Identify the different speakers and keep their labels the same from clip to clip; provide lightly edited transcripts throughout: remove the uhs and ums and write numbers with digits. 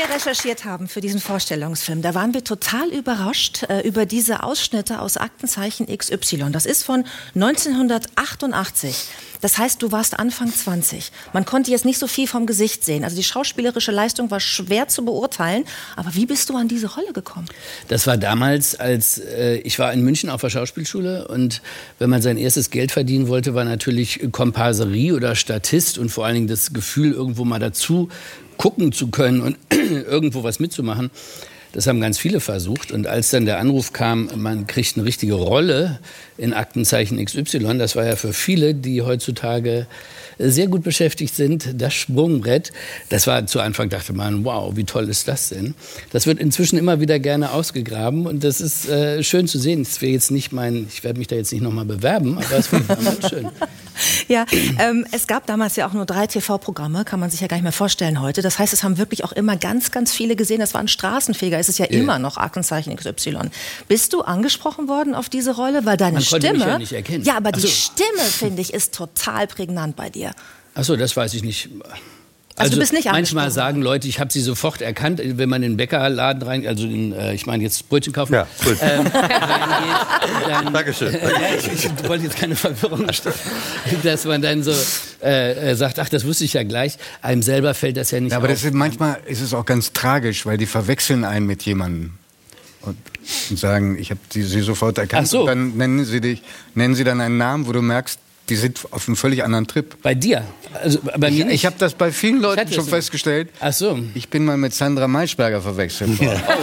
Speaker 1: wir recherchiert haben für diesen Vorstellungsfilm, da waren wir total überrascht über diese Ausschnitte aus Aktenzeichen XY. Das ist von 1988. Das heißt, du warst Anfang 20. Man konnte jetzt nicht so viel vom Gesicht sehen. Also die schauspielerische Leistung war schwer zu beurteilen. Aber wie bist du an diese Rolle gekommen?
Speaker 2: Das war damals, als ich war in München auf der Schauspielschule. Und wenn man sein erstes Geld verdienen wollte, war natürlich Komparserie oder Statist und vor allen Dingen das Gefühl, irgendwo mal dazu gucken zu können und irgendwo was mitzumachen. Das haben ganz viele versucht. Und als dann der Anruf kam, man kriegt eine richtige Rolle in Aktenzeichen XY, das war ja für viele, die heutzutage sehr gut beschäftigt sind, das Sprungbrett. Das war zu Anfang, dachte man, wow, wie toll ist das denn? Das wird inzwischen immer wieder gerne ausgegraben und das ist schön zu sehen. Das wäre jetzt nicht ich werde mich da jetzt nicht nochmal bewerben, aber es war damals schön.
Speaker 1: Ja, es gab damals ja auch nur 3 TV-Programme, kann man sich ja gar nicht mehr vorstellen heute. Das heißt, es haben wirklich auch immer ganz, ganz viele gesehen. Das war ein Straßenfeger, es ist ja immer noch Aktenzeichen XY. Bist du angesprochen worden auf diese Rolle? Weil deine Stimme,
Speaker 2: mich ja nicht erkennen.
Speaker 1: Ja, aber die Stimme, finde ich, ist total prägnant bei dir.
Speaker 2: Ach so, das weiß ich nicht.
Speaker 1: Also du bist nicht
Speaker 2: manchmal sagen Leute, ich habe sie sofort erkannt, wenn man in den Bäckerladen rein, also ich meine jetzt Brötchen kaufen,
Speaker 3: ja, cool.
Speaker 2: Dankeschön. Ich wollte jetzt keine Verwirrung stellen, dass man dann so sagt, ach, das wusste ich ja gleich. Einem selber fällt das ja nicht auf.
Speaker 3: Aber manchmal ist es auch ganz tragisch, weil die verwechseln einen mit jemandem. Und sagen, ich habe sie sofort erkannt.
Speaker 2: Ach so.
Speaker 3: Und dann nennen sie dann einen Namen, wo du merkst, die sind auf einem völlig anderen Trip.
Speaker 2: Bei dir? Also bei mir nicht?
Speaker 3: Ich habe das bei vielen Leuten schon festgestellt.
Speaker 2: Ach so.
Speaker 3: Ich bin mal mit Sandra Maischberger verwechselt worden. Ja.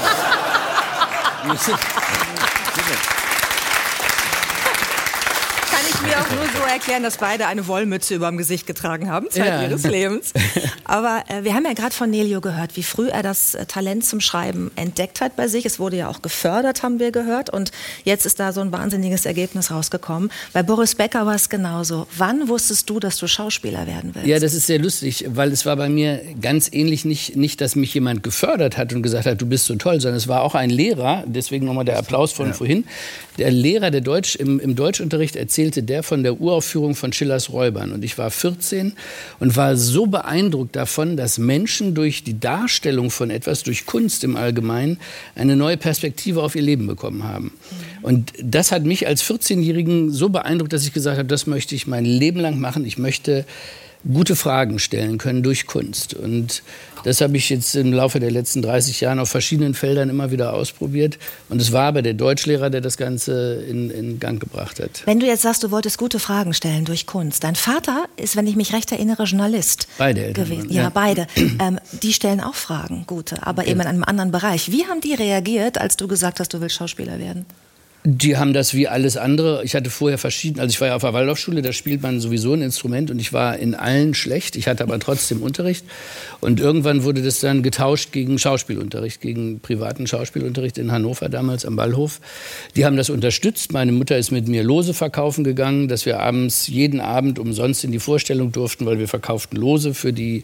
Speaker 1: Kann ich mir auch nur so erklären, dass beide eine Wollmütze über dem Gesicht getragen haben, Zeit ihres Lebens. Aber wir haben ja gerade von Nelio gehört, wie früh er das Talent zum Schreiben entdeckt hat bei sich. Es wurde ja auch gefördert, haben wir gehört. Und jetzt ist da so ein wahnsinniges Ergebnis rausgekommen. Bei Boris Becker war es genauso. Wann wusstest du, dass du Schauspieler werden willst?
Speaker 2: Ja, das ist sehr lustig, weil es war bei mir ganz ähnlich nicht, dass mich jemand gefördert hat und gesagt hat, du bist so toll, sondern es war auch ein Lehrer, deswegen nochmal der Applaus von vorhin. Der Lehrer, der im Deutschunterricht erzählte, der von der Uraufführung von Schillers Räubern. Und ich war 14 und war so beeindruckt davon, dass Menschen durch die Darstellung von etwas, durch Kunst im Allgemeinen, eine neue Perspektive auf ihr Leben bekommen haben. Und das hat mich als 14-Jährigen so beeindruckt, dass ich gesagt habe, das möchte ich mein Leben lang machen. Ich möchte gute Fragen stellen können durch Kunst. Und das habe ich jetzt im Laufe der letzten 30 Jahren auf verschiedenen Feldern immer wieder ausprobiert. Und es war aber der Deutschlehrer, der das Ganze in Gang gebracht hat.
Speaker 1: Wenn du jetzt sagst, du wolltest gute Fragen stellen durch Kunst. Dein Vater ist, wenn ich mich recht erinnere, Journalist
Speaker 2: beide Eltern
Speaker 1: gewesen.
Speaker 2: Ja,
Speaker 1: beide. Die stellen auch Fragen, gute, aber eben in einem anderen Bereich. Wie haben die reagiert, als du gesagt hast, du willst Schauspieler werden?
Speaker 2: Die haben das wie alles andere. Ich hatte vorher ich war ja auf der Waldorfschule, da spielt man sowieso ein Instrument und ich war in allen schlecht. Ich hatte aber trotzdem Unterricht und irgendwann wurde das dann getauscht gegen Schauspielunterricht, gegen privaten Schauspielunterricht in Hannover damals am Ballhof. Die haben das unterstützt. Meine Mutter ist mit mir Lose verkaufen gegangen, dass wir jeden Abend umsonst in die Vorstellung durften, weil wir verkauften Lose für die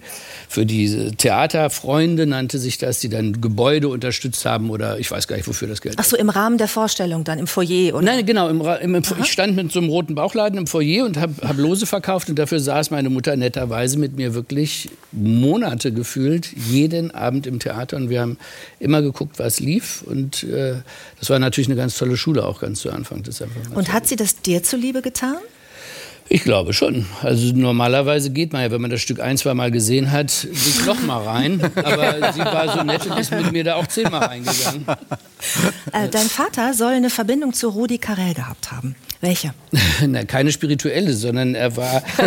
Speaker 2: Theaterfreunde, nannte sich das, die dann Gebäude unterstützt haben oder ich weiß gar nicht, wofür das Geld.
Speaker 1: Ach so, im Rahmen der Vorstellung dann, im Foyer, oder?
Speaker 2: Nein, genau. Ich stand mit so einem roten Bauchladen im Foyer und hab Lose verkauft. Und dafür saß meine Mutter netterweise mit mir wirklich Monate gefühlt, jeden Abend im Theater. Und wir haben immer geguckt, was lief. Und das war natürlich eine ganz tolle Schule, auch ganz zu Anfang.
Speaker 1: Und hat sie das dir zuliebe getan?
Speaker 2: Ich glaube schon. Also normalerweise geht man ja, wenn man das Stück 1-2 Mal gesehen hat, sich noch mal rein. Aber sie war so nett und ist mit mir da auch 10 Mal reingegangen.
Speaker 1: Dein Vater soll eine Verbindung zu Rudi Carrell gehabt haben. Welche?
Speaker 2: Na, keine spirituelle, sondern er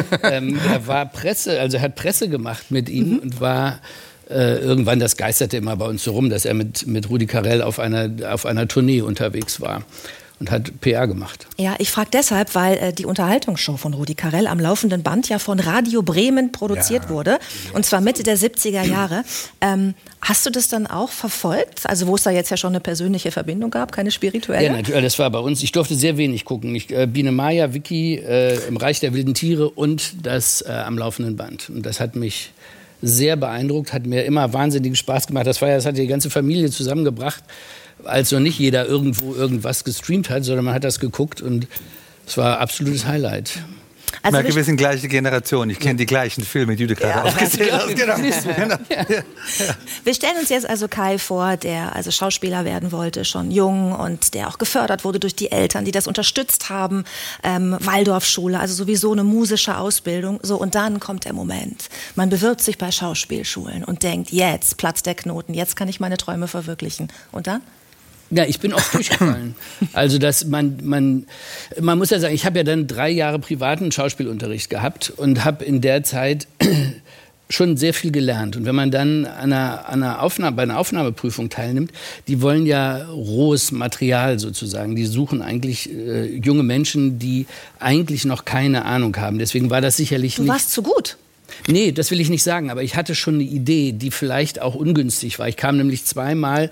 Speaker 2: war Presse, also er hat Presse gemacht mit ihm und war irgendwann, das geisterte immer bei uns so rum, dass er mit Rudi Carrell auf einer Tournee unterwegs war. Und hat PR gemacht.
Speaker 1: Ja, ich frage deshalb, weil die Unterhaltungsshow von Rudi Carrell am laufenden Band ja von Radio Bremen produziert wurde. Und zwar Mitte der 70er Jahre. Hast du das dann auch verfolgt? Also wo es da jetzt ja schon eine persönliche Verbindung gab, keine spirituelle?
Speaker 2: Ja, natürlich, das war bei uns. Ich durfte sehr wenig gucken. Biene Maya, Vicky, im Reich der wilden Tiere und das am laufenden Band. Und das hat mich sehr beeindruckt, hat mir immer wahnsinnigen Spaß gemacht. Das hat die ganze Familie zusammengebracht, als noch nicht jeder irgendwo irgendwas gestreamt hat, sondern man hat das geguckt und es war absolutes Highlight.
Speaker 4: Ich merke, wir sind gleiche Generation. Ich kenne die gleichen Filme, die du gerade aufgezählt hast. Genau.
Speaker 1: Wir stellen uns jetzt also Kai vor, der also Schauspieler werden wollte, schon jung und der auch gefördert wurde durch die Eltern, die das unterstützt haben. Waldorfschule, also sowieso eine musische Ausbildung. So, und dann kommt der Moment. Man bewirbt sich bei Schauspielschulen und denkt, jetzt platzt der Knoten, jetzt kann ich meine Träume verwirklichen. Und dann?
Speaker 2: Ja, ich bin oft durchgefallen. Also man muss ja sagen, ich habe ja dann 3 Jahre privaten Schauspielunterricht gehabt und habe in der Zeit schon sehr viel gelernt. Und wenn man dann bei einer Aufnahmeprüfung teilnimmt, die wollen ja rohes Material sozusagen. Die suchen eigentlich junge Menschen, die eigentlich noch keine Ahnung haben. Deswegen war das sicherlich nicht...
Speaker 1: Du warst zu gut.
Speaker 2: Nee, das will ich nicht sagen, aber ich hatte schon eine Idee, die vielleicht auch ungünstig war. Ich kam nämlich zweimal,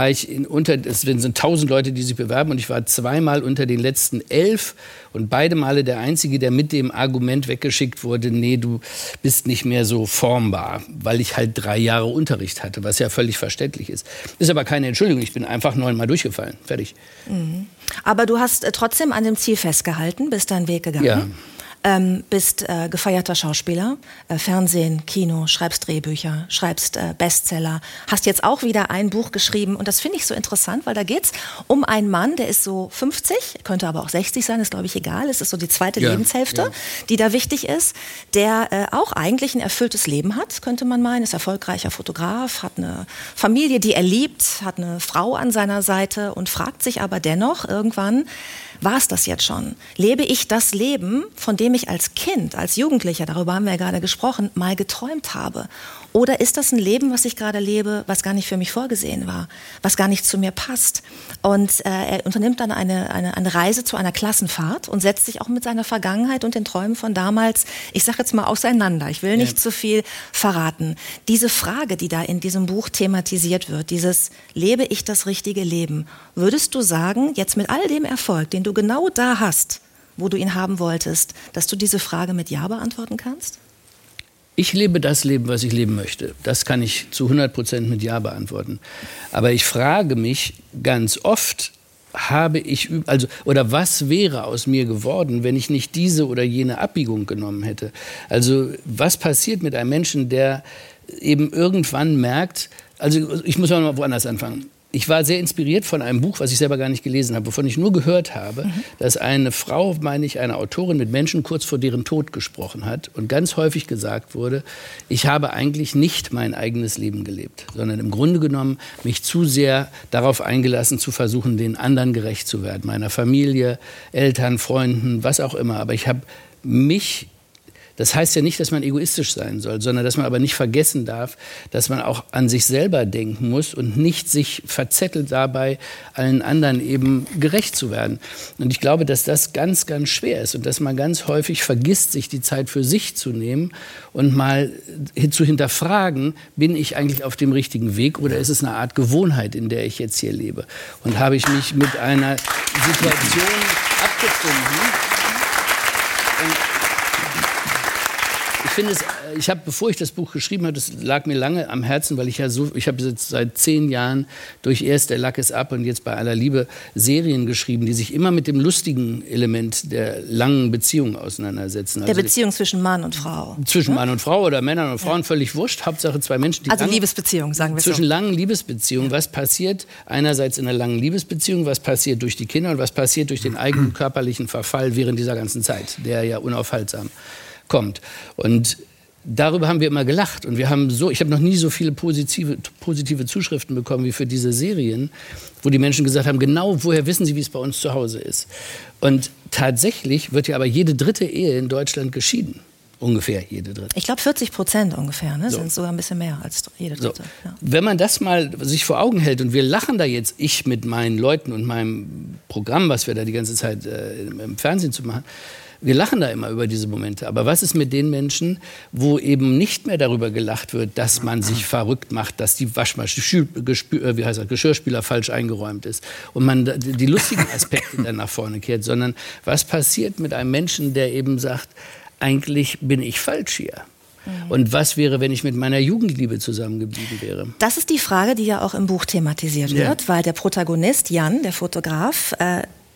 Speaker 2: es sind 1000 Leute, die sich bewerben, und ich war zweimal unter den letzten 11 und beide Male der Einzige, der mit dem Argument weggeschickt wurde, nee, du bist nicht mehr so formbar, weil ich halt 3 Jahre Unterricht hatte, was ja völlig verständlich ist. Ist aber keine Entschuldigung, ich bin einfach 9-mal durchgefallen, fertig.
Speaker 1: Mhm. Aber du hast trotzdem an dem Ziel festgehalten, bist deinen Weg gegangen.
Speaker 2: Ja.
Speaker 1: Bist gefeierter Schauspieler, Fernsehen, Kino, schreibst Drehbücher, schreibst Bestseller, hast jetzt auch wieder ein Buch geschrieben, und das finde ich so interessant, weil da geht's um einen Mann, der ist so 50, könnte aber auch 60 sein, ist glaube ich egal, es ist so die zweite Lebenshälfte, die da wichtig ist, der auch eigentlich ein erfülltes Leben hat, könnte man meinen, ist erfolgreicher Fotograf, hat eine Familie, die er liebt, hat eine Frau an seiner Seite und fragt sich aber dennoch irgendwann, war es das jetzt schon? Lebe ich das Leben, von dem ich als Kind, als Jugendlicher, darüber haben wir ja gerade gesprochen, mal geträumt habe? Oder ist das ein Leben, was ich gerade lebe, was gar nicht für mich vorgesehen war, was gar nicht zu mir passt? Und er unternimmt dann eine Reise zu einer Klassenfahrt und setzt sich auch mit seiner Vergangenheit und den Träumen von damals, ich sage jetzt mal, auseinander. Ich will nicht zu viel verraten. Diese Frage, die da in diesem Buch thematisiert wird, dieses lebe ich das richtige Leben, würdest du sagen, jetzt mit all dem Erfolg, den du genau da hast, wo du ihn haben wolltest, dass du diese Frage mit Ja beantworten kannst?
Speaker 2: Ich lebe das Leben, was ich leben möchte. Das kann ich zu 100% mit Ja beantworten. Aber ich frage mich ganz oft, was wäre aus mir geworden, wenn ich nicht diese oder jene Abbiegung genommen hätte? Also was passiert mit einem Menschen, der eben irgendwann merkt, also ich muss mal woanders anfangen. Ich war sehr inspiriert von einem Buch, was ich selber gar nicht gelesen habe, wovon ich nur gehört habe, dass eine Frau, eine Autorin mit Menschen kurz vor deren Tod gesprochen hat und ganz häufig gesagt wurde, ich habe eigentlich nicht mein eigenes Leben gelebt, sondern im Grunde genommen mich zu sehr darauf eingelassen, zu versuchen, den anderen gerecht zu werden, meiner Familie, Eltern, Freunden, was auch immer. Aber ich habe mich... Das heißt ja nicht, dass man egoistisch sein soll, sondern dass man aber nicht vergessen darf, dass man auch an sich selber denken muss und nicht sich verzettelt dabei, allen anderen eben gerecht zu werden. Und ich glaube, dass das ganz, ganz schwer ist und dass man ganz häufig vergisst, sich die Zeit für sich zu nehmen und mal zu hinterfragen, bin ich eigentlich auf dem richtigen Weg oder ist es eine Art Gewohnheit, in der ich jetzt hier lebe? Und habe ich mich mit einer Situation abgefunden? Ich habe, bevor ich das Buch geschrieben habe, das lag mir lange am Herzen, weil ich habe jetzt seit 10 Jahren durch erst Der Lack ist ab und jetzt bei aller Liebe Serien geschrieben, die sich immer mit dem lustigen Element der langen Beziehung auseinandersetzen.
Speaker 1: Der Beziehung zwischen Mann und Frau.
Speaker 2: Zwischen Mann und Frau oder Männern und Frauen, völlig wurscht. Hauptsache 2 Menschen, die
Speaker 1: Liebesbeziehung, sagen wir so.
Speaker 2: Zwischen langen Liebesbeziehungen. Was passiert einerseits in einer langen Liebesbeziehung, was passiert durch die Kinder und was passiert durch den eigenen körperlichen Verfall während dieser ganzen Zeit, der ja unaufhaltsam kommt. Und darüber haben wir immer gelacht. Und ich habe noch nie so viele positive Zuschriften bekommen wie für diese Serien, wo die Menschen gesagt haben, genau, woher wissen Sie, wie es bei uns zu Hause ist? Und tatsächlich wird ja aber jede 3. Ehe in Deutschland geschieden. Ungefähr jede 3.
Speaker 1: Ich glaube 40% ungefähr, ne? Sind sogar ein bisschen mehr als jede 3. So. Ja.
Speaker 2: Wenn man das mal sich vor Augen hält und wir lachen da jetzt, ich mit meinen Leuten und meinem Programm, was wir da die ganze Zeit im Fernsehen zu machen, wir lachen da immer über diese Momente. Aber was ist mit den Menschen, wo eben nicht mehr darüber gelacht wird, dass man sich verrückt macht, dass die Geschirrspüler falsch eingeräumt ist und man die lustigen Aspekte dann nach vorne kehrt, sondern was passiert mit einem Menschen, der eben sagt, eigentlich bin ich falsch hier. Und was wäre, wenn ich mit meiner Jugendliebe zusammengeblieben wäre?
Speaker 1: Das ist die Frage, die ja auch im Buch thematisiert wird, weil der Protagonist, Jan, der Fotograf,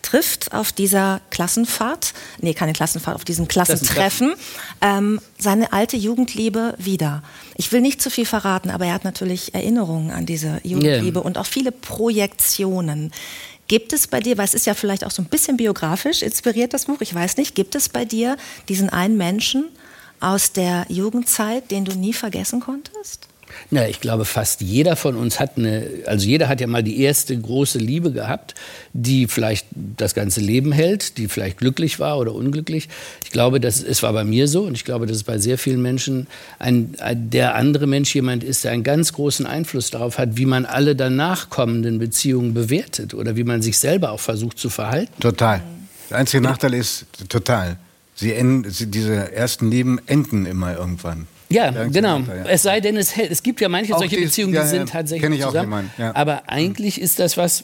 Speaker 1: trifft auf dieser Klassenfahrt, keine Klassenfahrt, auf diesem Klassentreffen, seine alte Jugendliebe wieder. Ich will nicht zu viel verraten, aber er hat natürlich Erinnerungen an diese Jugendliebe und auch viele Projektionen. Gibt es bei dir, weil es ist ja vielleicht auch so ein bisschen biografisch inspiriert, das Buch, ich weiß nicht, gibt es bei dir diesen einen Menschen aus der Jugendzeit, den du nie vergessen konntest?
Speaker 2: Na, ich glaube, fast jeder von uns hat jeder hat ja mal die erste große Liebe gehabt, die vielleicht das ganze Leben hält, die vielleicht glücklich war oder unglücklich. Ich glaube, es war bei mir so und ich glaube, dass es bei sehr vielen Menschen der andere Mensch jemand ist, der einen ganz großen Einfluss darauf hat, wie man alle danach kommenden Beziehungen bewertet oder wie man sich selber auch versucht zu verhalten.
Speaker 3: Total. Der einzige Nachteil ist, diese ersten Lieben enden immer irgendwann.
Speaker 2: Ja, genau. Es sei denn, es hält. Es gibt ja manche solche Beziehungen, die sind tatsächlich zusammen. Aber eigentlich ist das was...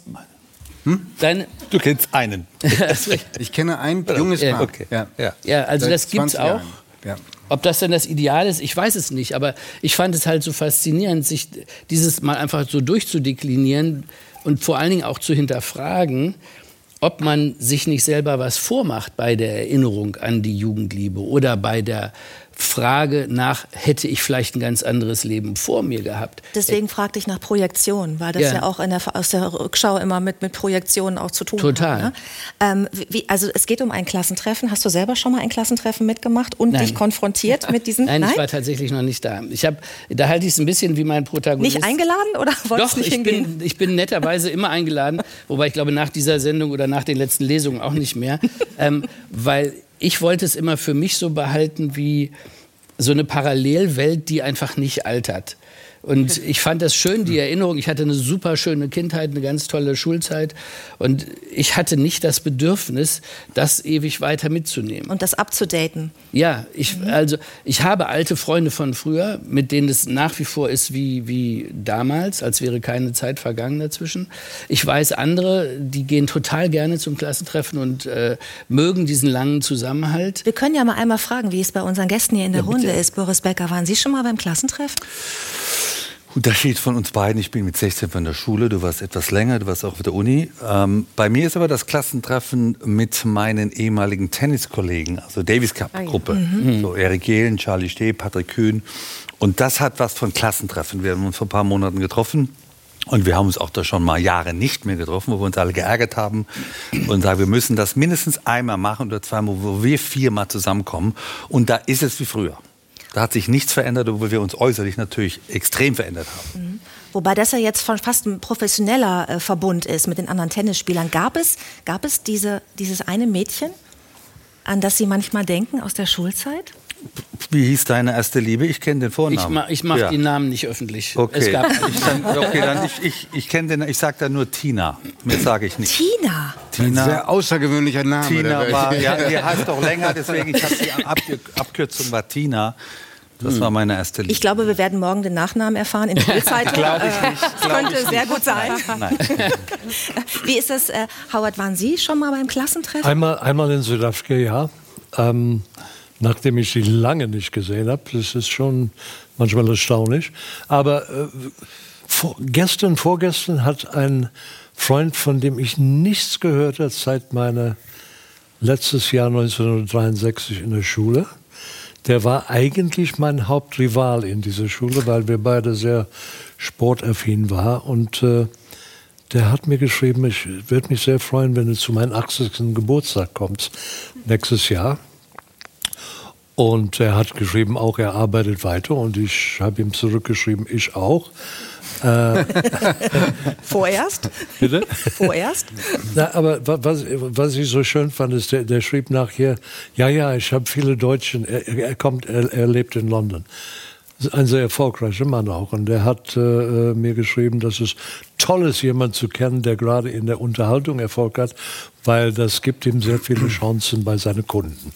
Speaker 4: Du kennst einen.
Speaker 3: Ich kenne ein junges Paar.
Speaker 4: Okay.
Speaker 2: Ja, also das gibt's auch. Ja. Ob das denn das Ideal ist, ich weiß es nicht. Aber ich fand es halt so faszinierend, sich dieses mal einfach so durchzudeklinieren und vor allen Dingen auch zu hinterfragen, ob man sich nicht selber was vormacht bei der Erinnerung an die Jugendliebe oder bei der Frage nach, hätte ich vielleicht ein ganz anderes Leben vor mir gehabt.
Speaker 1: Deswegen fragte ich nach Projektion, weil das ja auch aus der Rückschau immer mit Projektionen auch zu tun
Speaker 2: Total.
Speaker 1: hat. Ne? Also es geht um ein Klassentreffen. Hast du selber schon mal ein Klassentreffen mitgemacht und dich konfrontiert mit diesen?
Speaker 2: Nein, ich war tatsächlich noch nicht da. Da halte ich es ein bisschen wie mein Protagonist.
Speaker 1: Nicht eingeladen oder wolltest du nicht hingehen?
Speaker 2: Ich bin netterweise immer eingeladen, wobei ich glaube nach dieser Sendung oder nach den letzten Lesungen auch nicht mehr, weil ich wollte es immer für mich so behalten wie so eine Parallelwelt, die einfach nicht altert. Und ich fand das schön, die Erinnerung. Ich hatte eine super schöne Kindheit, eine ganz tolle Schulzeit. Und ich hatte nicht das Bedürfnis, das ewig weiter mitzunehmen.
Speaker 1: Und das abzudaten.
Speaker 2: Ja, ich habe alte Freunde von früher, mit denen es nach wie vor ist wie damals, als wäre keine Zeit vergangen dazwischen. Ich weiß andere, die gehen total gerne zum Klassentreffen und mögen diesen langen Zusammenhalt.
Speaker 1: Wir können ja mal einmal fragen, wie es bei unseren Gästen hier in der Runde ist. Boris Becker, waren Sie schon mal beim Klassentreffen?
Speaker 4: Unterschied von uns beiden, ich bin mit 16 von der Schule, du warst etwas länger, du warst auch auf der Uni. Bei mir ist aber das Klassentreffen mit meinen ehemaligen Tenniskollegen, also Davis Cup Gruppe. So Erik Jehlen, Charlie Steh, Patrick Kühn. Und das hat was von Klassentreffen. Wir haben uns vor ein paar Monaten getroffen. Und wir haben uns auch da schon mal Jahre nicht mehr getroffen, wo wir uns alle geärgert haben und sagen, wir müssen das mindestens einmal machen oder zweimal, wo wir 4 mal zusammenkommen. Und da ist es wie früher. Da hat sich nichts verändert, obwohl wir uns äußerlich natürlich extrem verändert haben.
Speaker 1: Wobei das ja jetzt fast ein professioneller Verbund ist mit den anderen Tennisspielern. Gab es dieses eine Mädchen, an das Sie manchmal denken aus der Schulzeit?
Speaker 4: Wie hieß deine erste Liebe? Ich kenne den Vornamen.
Speaker 2: Ich mach den Namen nicht öffentlich.
Speaker 4: Okay.
Speaker 2: Es gab
Speaker 4: ich kenne den. Ich sage da nur Tina. Mehr sage ich nicht.
Speaker 1: Tina.
Speaker 3: Ein sehr außergewöhnlicher Name.
Speaker 4: Tina war, die heißt doch länger, deswegen ich habe die Abkürzung war Tina. Das war meine erste Liebe.
Speaker 1: Ich glaube, wir werden morgen den Nachnamen erfahren in der Bildzeitung.
Speaker 4: Glaube ich nicht.
Speaker 1: Das könnte sehr gut sein.
Speaker 4: Nein.
Speaker 1: Wie ist das, Howard, waren Sie schon mal beim Klassentreffen?
Speaker 5: Einmal in Südafrika, ja. Nachdem ich sie lange nicht gesehen habe. Das ist schon manchmal erstaunlich. Aber vorgestern hat ein Freund, von dem ich nichts gehört habe, seit meiner letztes Jahr 1963 in der Schule, der war eigentlich mein Hauptrival in dieser Schule, weil wir beide sehr sportaffin waren. Und der hat mir geschrieben, ich würde mich sehr freuen, wenn du zu meinem 80. Geburtstag kommst nächstes Jahr. Und er hat geschrieben, auch er arbeitet weiter. Und ich habe ihm zurückgeschrieben, ich auch.
Speaker 1: Vorerst?
Speaker 5: Bitte?
Speaker 1: Vorerst?
Speaker 5: Na, aber was ich so schön fand, ist, der schrieb nachher, ja, ich habe viele Deutschen, er lebt in London. Ein sehr erfolgreicher Mann auch. Und der hat mir geschrieben, dass es toll ist, jemanden zu kennen, der gerade in der Unterhaltung Erfolg hat, weil das gibt ihm sehr viele Chancen bei seinen Kunden.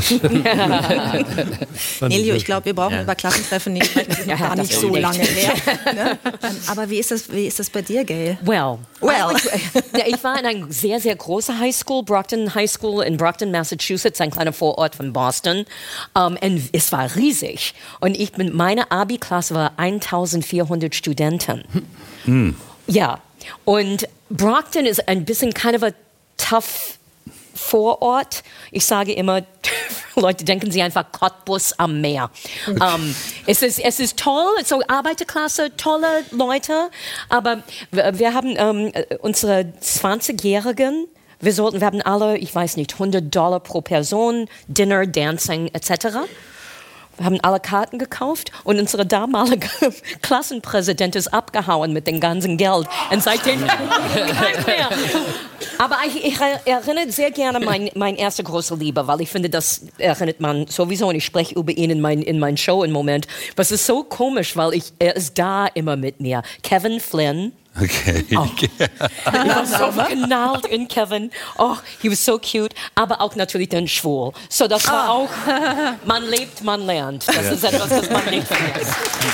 Speaker 1: Nelio, ich glaube, wir brauchen über Klassentreffen nicht sprechen. Das ist noch gar nicht so lange her. Ne? Aber wie ist das bei dir, Gail?
Speaker 6: Well. Ich war in einer sehr, sehr großen Highschool, Brockton High School in Brockton, Massachusetts, ein kleiner Vorort von Boston. Und es war riesig. Und meine Abi-Klasse war 1400 Studenten. Ja. Und Brockton ist ein bisschen kind of a tough Vorort. Ich sage immer, Leute, denken Sie einfach Cottbus am Meer. Es ist toll, so Arbeiterklasse, tolle Leute, aber wir haben unsere 20-Jährigen, wir haben alle, ich weiß nicht, $100 pro Person, Dinner, Dancing etc. Wir haben alle Karten gekauft und unsere damalige Klassenpräsident ist abgehauen mit dem ganzen Geld. Und seitdem nicht mehr. Aber ich erinnere sehr gerne meine erste große Liebe, weil ich finde, das erinnert man sowieso und ich spreche über ihn in mein Show im Moment. Was ist so komisch, weil er ist da immer mit mir. Kevin Flynn.
Speaker 4: Okay.
Speaker 6: Oh. Ich war so verknallt in Kevin. Oh, he was so cute. Aber auch natürlich dann schwul. So, das war auch, man lebt, man lernt. Das ist etwas, das man nicht vergisst.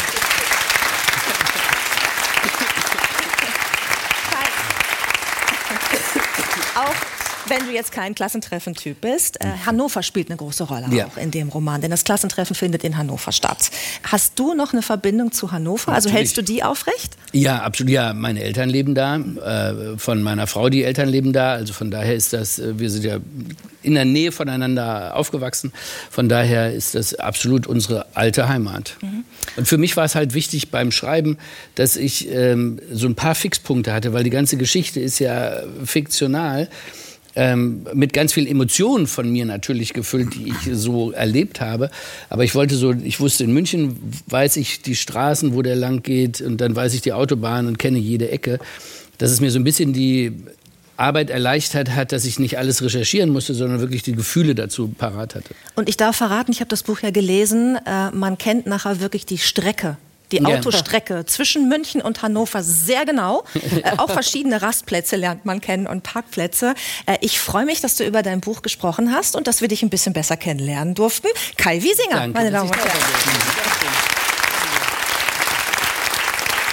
Speaker 1: Auch wenn du jetzt kein Klassentreffen-Typ bist, Hannover spielt eine große Rolle auch in dem Roman, denn das Klassentreffen findet in Hannover statt. Hast du noch eine Verbindung zu Hannover? Also hältst du die aufrecht?
Speaker 2: Ja, absolut. Ja, meine Eltern leben da, von meiner Frau die Eltern leben da, also von daher ist das, wir sind ja in der Nähe voneinander aufgewachsen, von daher ist das absolut unsere alte Heimat. Mhm. Und für mich war es halt wichtig beim Schreiben, dass ich so ein paar Fixpunkte hatte, weil die ganze Geschichte ist ja fiktional, mit ganz vielen Emotionen von mir natürlich gefüllt, die ich so erlebt habe. Aber ich wusste, in München weiß ich die Straßen, wo der lang geht und dann weiß ich die Autobahn und kenne jede Ecke. Dass es mir so ein bisschen die Arbeit erleichtert hat, dass ich nicht alles recherchieren musste, sondern wirklich die Gefühle dazu parat hatte.
Speaker 1: Und ich darf verraten, ich habe das Buch ja gelesen, man kennt nachher wirklich die Strecke. Die Autostrecke zwischen München und Hannover sehr genau. Auch verschiedene Rastplätze lernt man kennen und Parkplätze. Ich freue mich, dass du über dein Buch gesprochen hast und dass wir dich ein bisschen besser kennenlernen durften. Kai Wiesinger,
Speaker 2: Danke,
Speaker 1: meine Damen und Herren.